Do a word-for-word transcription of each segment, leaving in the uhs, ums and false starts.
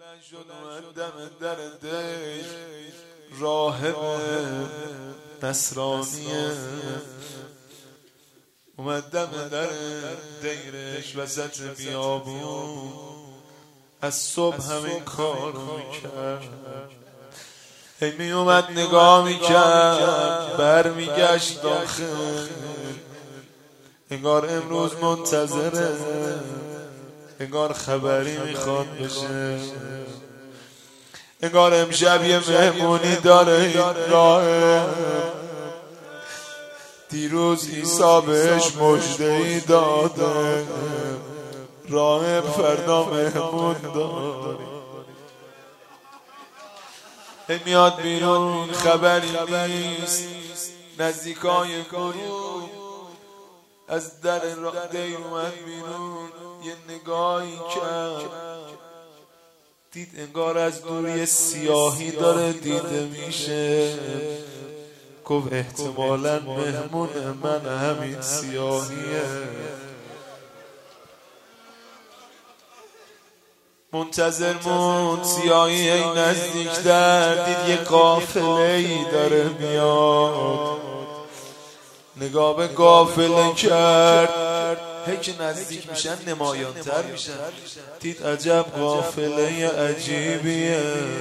بلند شد اومد دم در دیر راهب نصرانیه، اومد دم در دیرش وسط بیابون، از صبح همین کارو میکرد. هی می اومد نگاه میکرد، بر میگشت داخل، انگار امروز منتظره، انگار خبری میخواد بشه، انگار امشب یه مهمونی داره. این راه دیروز عیسی بهش مژده‌ای داده، راه فردا مهمون داره. میاد بیرون خبری نیست، نزدیکای گروه از در دیر اومد بیرون، یه نگاهی کرد، دید انگار از دور یه سیاهی داره دیده میشه. گفت احتمالاً مهمون من همین سیاهیه. منتظر موند، سیاهی ای نزدیکتر، دید یه قافله‌ای داره میاد. نگاه به قافله کرد، هی که نزدیک میشن نمایانتر میشن. دید عجب قافله عجیبیه،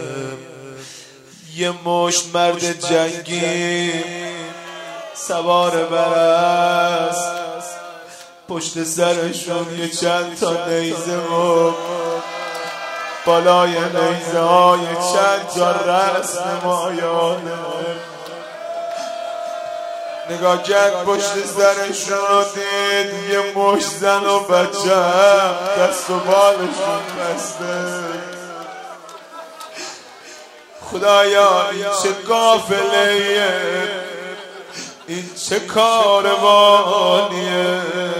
یه مشت مرد جنگی سوار بر اسب، پشت سرشون یه چند تا نیزه و بالای نیزه های چند تا رأس نمایانه. نگاه کرد پشت سرشون رو دید، یه مشت زن و بچه دست و بالشون بسته. خدایا این چه قافله‌ایه، این چه کاروانیه.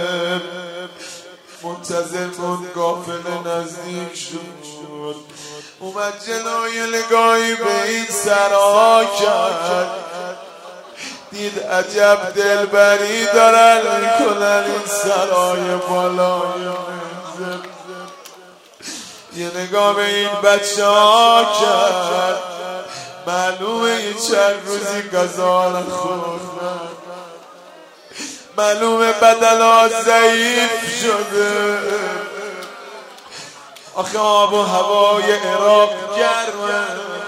منتظر بود قافله نزدیک شد، اومد جلوی نگاهی به این سرها کرد، دید عجب دلبری دارن میکنن این سرای بالای منزل. یه نگاه به این بچه ها کرد، معلومه یه چند روزی غذا نخوردن، معلومه بدن ها ضعیف شده. آخه آب و هوای عراق گرمه،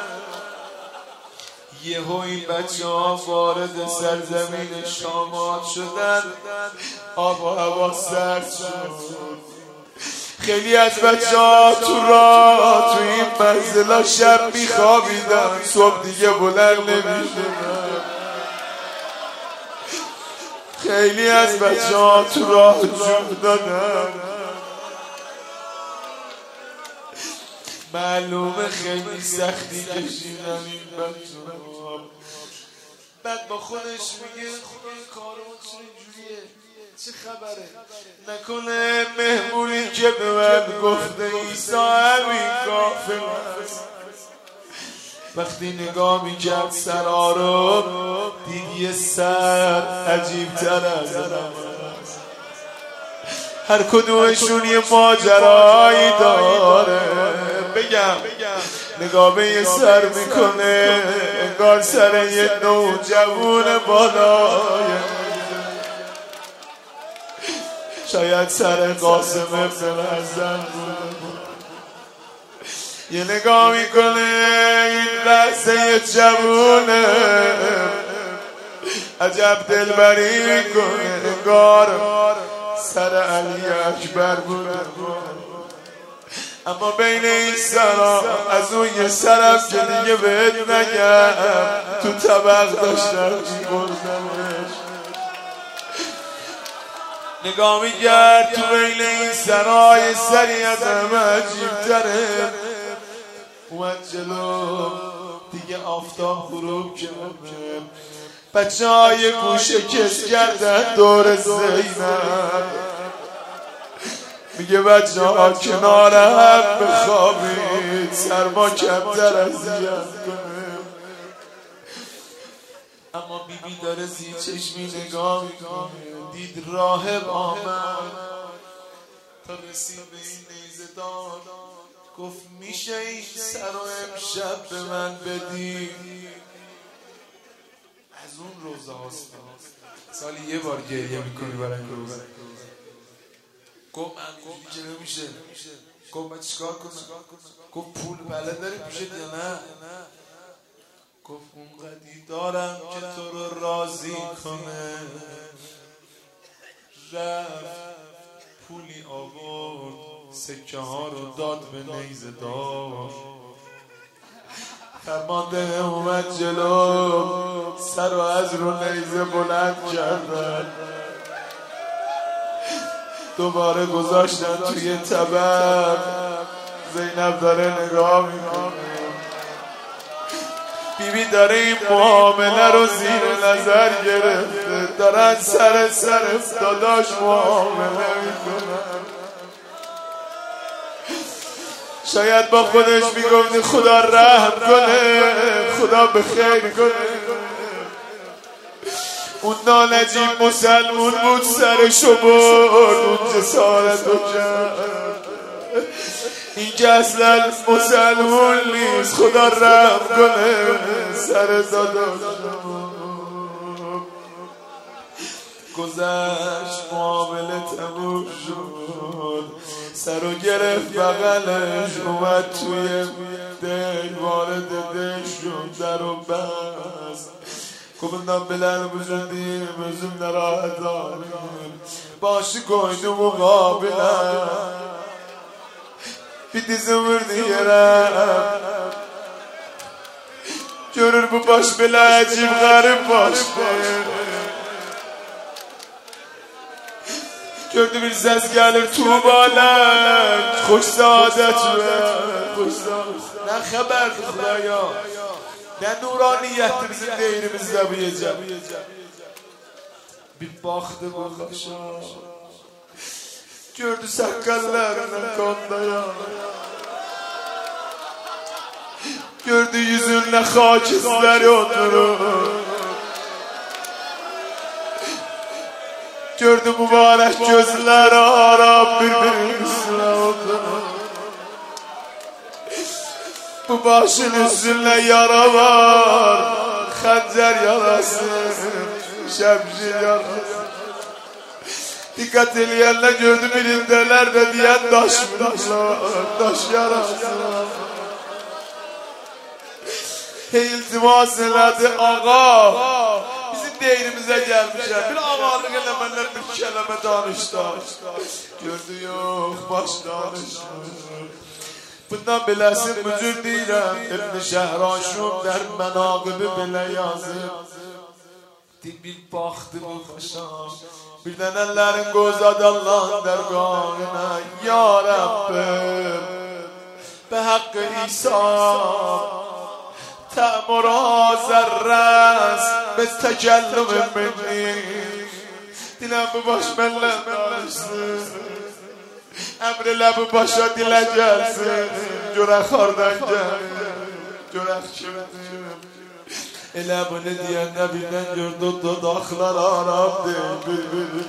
یهو این بچه ها وارد سرزمین شامات شدن، آب و هوا سرد شد. خیلی از بچه ها تو راه تو این منزلا شب میخوابیدن، صبح دیگه بلند نمیشدن. خیلی از بچه ها تو راه جون دادن، معلومه خیلی سختی کشیدن این بچه ها. بعد با خودش میگه خدا کارمون چه اینجوریه، چه خبره؟ نکنه مهمونی که به من گفته عیسی همین کافر است. وقتی نگاه میکرد سرها رو، دید یه سر عجیب تر از است، هر کدومشون یه ماجرایی داره. بگم نگاه به یه سر میکنه، انگار سر یه نوجوون بالای، شاید سر قاسم ابن حسن بود. یه نگاه میکنه این لحظه یه جوونه، عجب دلبری میکنه، انگار سر علی اکبر بود. اما بین این سرا از اون یه سرم که دیگه بهت نگم، تو طبق داشتم میبردمش. نگاه میگرد تو بین این سرای سری از همه عجیب تره. اومد جلو، دیگه آفتاب غروب کرد، بچه های گوشه کش کردن دور زینب. میگه بچه ها کنار هم بخوابید، سرما کمتر اذیت کنه. اما بی بی داره زیر چشمی نگاه میکنه، دید راهب آمد تا رسید به این نیزه دار. گفت میشه این سر و امشب به من بدی؟ از اون روزه هاست سالی یه بار گریه میکنی برای این روزه. گفت من که نمیشه. گفت من چیکار کنم؟ گفت پول بلد داری پیشت یا نه؟ گفت اونقدی دارم که تو رو راضی کنه. رفت پولی آورد، سکه ها رو داد به نیزه دار. فرمانده اومد جلو، سر رو از رو نیزه بلند کردن، دوباره گذاشتن توی طبق. زینب داره نگاه میکنه، بیبی داره این معامله رو زیر نظر گرفته، دارن سر سر داداش معامله میکنن. شاید با خودش میگفت خدا رحم کنه، خدا به خیر کنه. اون نانجیب مسلمون بود، سرشو برد، اون جسارتو کرد. این که اصلا مسلمون نیست، خدا رحم کنه سر داداشم. گذشت معامله تموم شد، سرو گرفت بغلش، اومد توی دل، وارد دل شد، در و بست. گفتم بلن بزندیم بزن نراحت داریم، باشی کویدو مقابلم بیدی زمردی یرم. görür bu baş belacım garip baş. Gördü bir ses gelir tuğbalar, hoş saadet ver. Ne haber Xudaya? Ne nuraniyettir bizim değerimizde bu gece. Bir baktı bu kaşa, gördü sakallarının kondaya. Gördü yüzünde hak izleri oturur. Gördü mübarek gözler Arap birbirinin üstüne oturur. Bu başın üstünde yara var, xəncər yarası, şəmşir yarası. Dikkat eləyənlər gördü birindələr də deyən daş vururlar, daş yarası. İltimas elədi ağa, bizim deyrimizə gəlmişəm, bir ağalıq eləmənlər bir kələmə danışdı. Gördü yox, baş danışmır. Bundan biləsin mücür deyirəm, İbn-i Şəhraşum der mənaqibı belə yazıb. Bir baxdı bu xaşam, birdən əllərin qozadı Allah'ın dərgahına. Ya Rabbim, be haqqı İsa تأمرها ذره است به تکلم منی. دیلم باش من لباشتم امر لب باشا دیل gelsin. جرح خاردن gelsin, جرح çimdim. Elə bunu deyən nəbidən gördü dodaqlar Arap deyil bir-birin.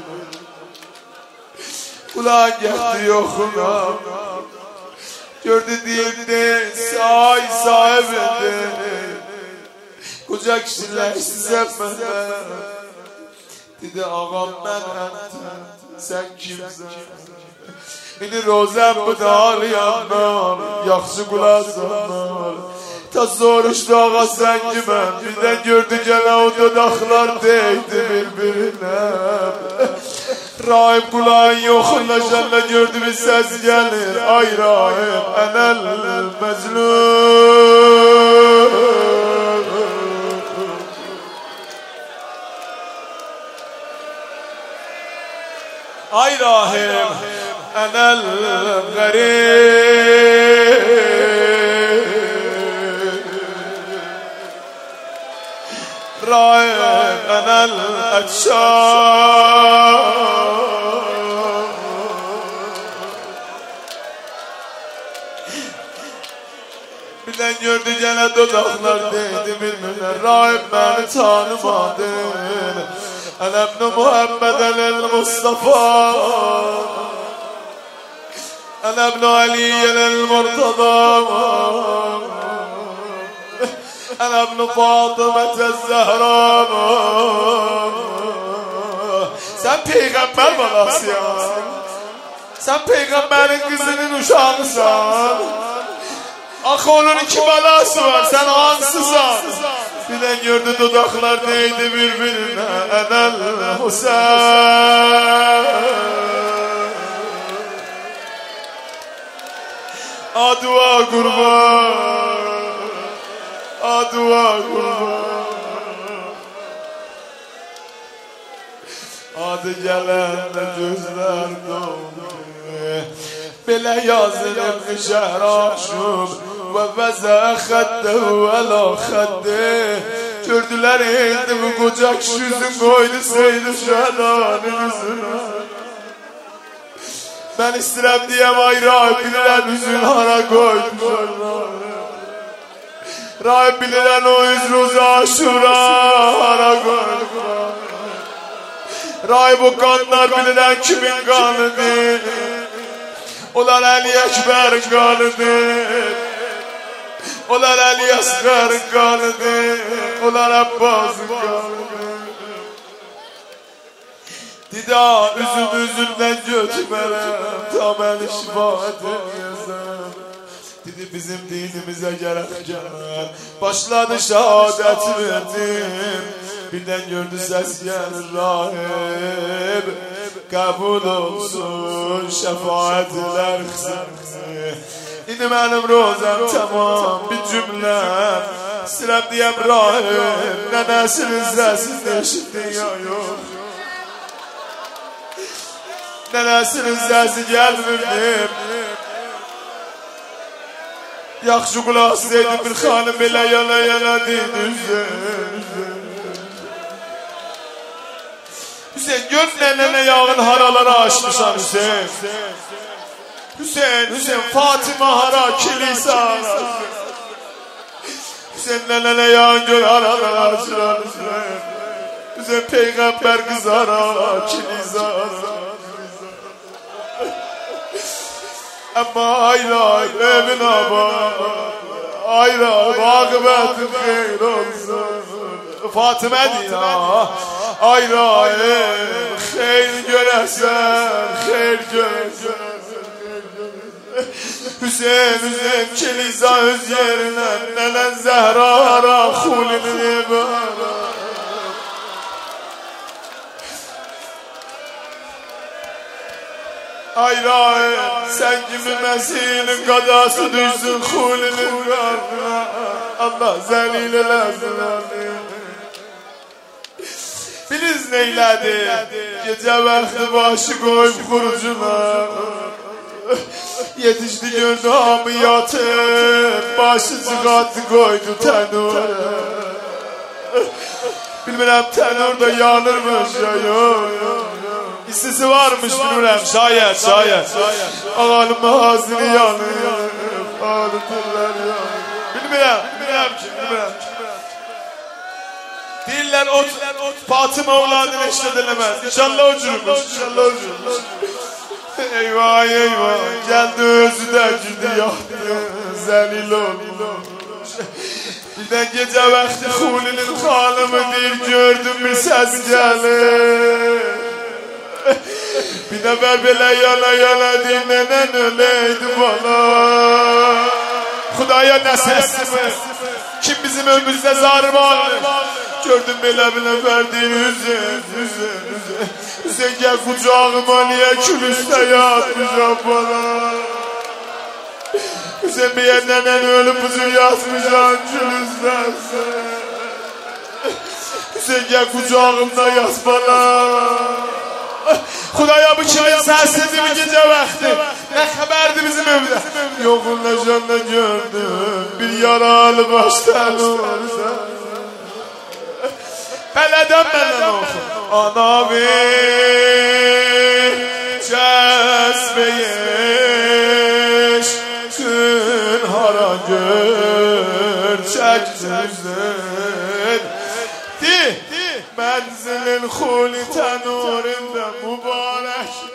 Ulan gəldi yoxuna, gördü deyildi say sahibidir. Koca kişiler size benden. Dedi ağam ben enten, sen kimsin? Beni rozem bu dağlayanlar, yaxşı kulazanlar. Ta soruşdu ağa sen kimem? Birden gördü gene o dodaklar değdi birbirine. Rahim kulağın yoxunlaşanla gördü bir ses gelir. Ay Rahim enel mezlum. Ay Rahim enel garib. Rahim enel etşar. Birden gördü gene dodaklar değdi birbirine. Rahim beni tanımadın. Ana ibn Muhammed el Mustafa, أنا ابن علي المرتضى أنا ابن فاطمة الزهراء Sen peygamber balası ya. Sen peygamberin kızının uşağısan. Ah onun iki balası var, sen ansızan. Bilen gördü dudaklar değdi birbirine. Enel Hüseyin. Adua kurban, adua kurban. Adı gelende gözler doldu. Bile yazılım şehraşum ve veze xeddehu ela xedde. Gördüler eğildi bu koca kişi yüzün koydu seydi şehranın yüzüne. Ben istirem diyem ay rahip bililen yüzün hara koydu. Rahip bililen o yüzün uzağa şura hara koydu. Rahip o kanlar bililen kimin kanıdır? Onlar Ali Ekber'in kanıdır. Onlar Ali Asgar'ın kanıdır. Onlar Abbas'ın kanıdır. Dida üzüm üzümden götürmelem tam el şifaatı yazım. Dedi bizim dinimize gerek gelen başladı şehadet verdim. Birden gördü ses gelir rahip kabul olsun şefaatler kısmı. İndi benim rozam tamam bir cümle sirem diyem rahip nenesinin sesini eşittin ya yok. Nenesinin sesi gelmirdim. Yaxşı kulağız deydim bir hanım belə yana yana deydi Hüseyin gör nenene yağın haraları açmışan Hüseyin. Hüseyin, Hüseyin Fatıma hara kilise hara. Hüseyin nenene yağın gör haraları açmışan Hüseyin. Hüseyin peygamber kız hara kilise hara. Ama ayra evin aba ayra akıbetin hayır olsun Fatıma diya ayra ev hayır göresen hayır göresen Hüseyin Hüseyin kiliza öz yerine nenen Zehra hara hulini bara Ayra sen gibi Mesih'in kadası düşsün hulinin karnına Allah zelil eləsin Biliz neyledi gece vakti başı koyup kurucuna Yetişti gördü hamı yatıp başı çıkarttı koydu tenura Bilmirəm tenurda yanırmış ya yok İsisi varmış bilmirəm şayet şayet Ağalım ağzını yanır Ağlıtırlar yanır Bilmirəm bilmirəm ki bilmirəm Deyirlər o Fatıma oğladını eşledilemez İnşallah ucurmuş İnşallah ucurmuş Eyvah eyvah Geldi özü de güldü yaktı Zelil olmuş Birden gece vakti Hulinin hanımı deyir gördüm bir ses gelir Bir nefer böyle yana yana dinlenen öyleydi bana Hudaya ne ses mi? Kim bizim ömrümüzde zalim alır? Gördüm böyle bir nefer değil Hüseyin Hüseyin Hüseyin Hüseyin gel kucağıma niye külüste yatmışam bana Hüseyin bir yerden ölüp uzun yatmışam külüste Hüseyin gel kucağımda yat bana Xudaya bu kimin səsidir bu gecə vaxtı Nə xəbərdir bizim evdə Yoxun necəndə gördüm Bir yaralı başdan olsa Bələdən məndən oxu Ana ver Cəzbəyiş Gün hara gör Çəkdizin Di Menzilin huli tenurinde mübarek